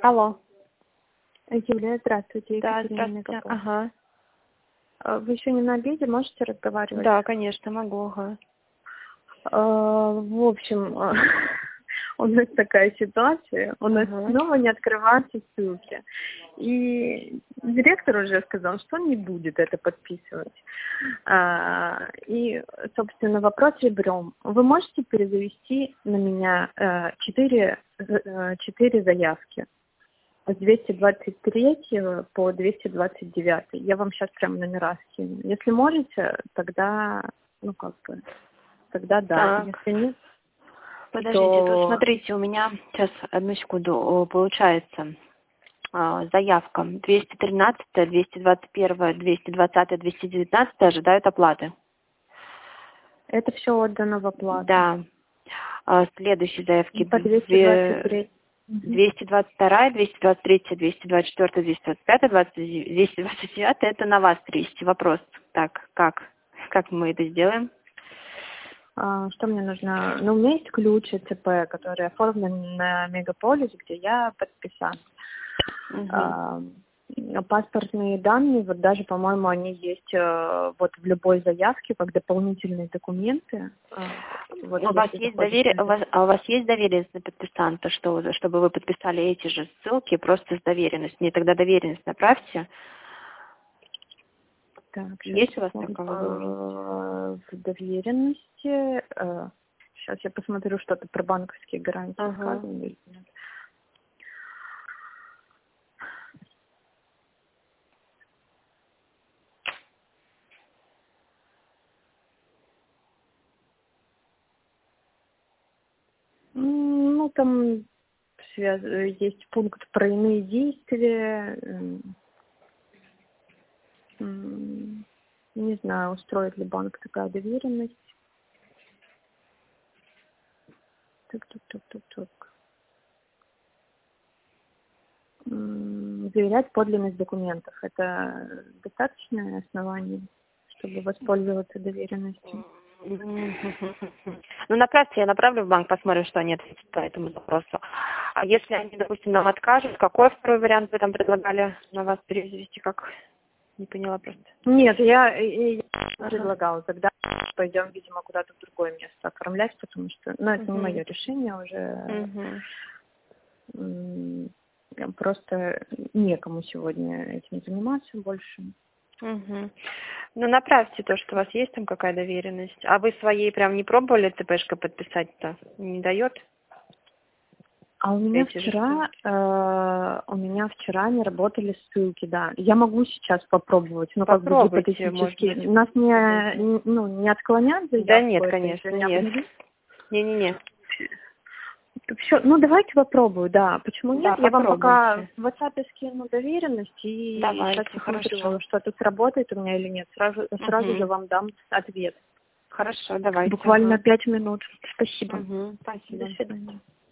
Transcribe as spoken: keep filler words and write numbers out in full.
Алло. Юлия, здравствуйте. Да, Екатерина здравствуйте. Мегаполис. Ага. А, Вы еще не на обеде, можете разговаривать? Да, конечно, могу, ага. А, В общем, у нас такая ситуация, у нас Ага. снова не открываются ссылки. И директор уже сказал, что он не будет это подписывать. А, И, собственно, вопрос ребром. Вы можете перезавести на меня э, четыре, э, четыре заявки? С двести двадцать третьего по двести двадцать девятый. Я вам сейчас прям номера скину. Если можете, тогда, ну как бы, тогда да. Так. Если нет, Подождите, то... тут смотрите, у меня сейчас одну секунду о, получается а, заявка двести тринадцать, двести двадцать один, двести двадцать, двести девятнадцать ожидают оплаты. Это все отдано в оплату. Да. А, следующие заявки По двести двадцать три. двести двадцать два, двести двадцать три, двести двадцать четыре, двести двадцать пять, двести двадцать девять это на вас тридцать. Вопрос. Так, как? Как мы это сделаем? А, что мне нужно? Ну, у меня есть ключ ЦП, который оформлен на Мегаполис, где я подписана. Угу. А, паспортные данные, вот даже, по-моему, они есть э, вот в любой заявке, как дополнительные документы. А, вот у вас если есть заходите доверие, на у вас, а у вас есть доверенность на подписанта, что, чтобы вы подписали эти же ссылки просто с доверенностью? Мне тогда доверенность направьте. Так, Есть у вас сейчас такая возможность? в доверенности. э, Сейчас я посмотрю, что-то про банковские гарантии Ага. сказано или нет. М, Ну, там связ- есть пункт про иные действия. м, м, Не знаю, устроит ли банк такая доверенность. Так, так, так, так, так. М, Заверять подлинность документов. Это достаточное основание, чтобы воспользоваться доверенностью? Ну, направьте, я направлю в банк, посмотрим, что они ответят по этому запросу. А если они, допустим, нам откажут, какой второй вариант вы там предлагали на вас перевести, как? Не поняла просто. Нет, я, я Ага. предлагала. Тогда пойдем, видимо, куда-то в другое место оформлять, потому что, ну, это не Мгм. мое решение уже. Мгм. М, Просто некому сегодня этим заниматься больше. Мгм. Ну, направьте то, что у вас есть там какая доверенность. А вы своей прям не пробовали ЦПшкой подписать-то? Не дает? А у меня Эти же вчера, э, у меня вчера не работали ссылки, да. Я могу сейчас попробовать, но как бы Попробуйте, может гипотетически. быть. Нас не, не- ну, не отклонят заявку? Да нет, это, конечно, если я нет. обновлю? Не-не-не. Все, ну давайте попробую, да. Почему Да, нет? Я вам пока попробуйте. в WhatsApp скину доверенность и сейчас Давайте, посмотрю, хорошо. что тут сработает у меня или нет. Сразу, сразу же Угу. вам дам ответ. Хорошо, давайте. Буквально Ага. пять минут. Спасибо. Угу. До Спасибо. свидания.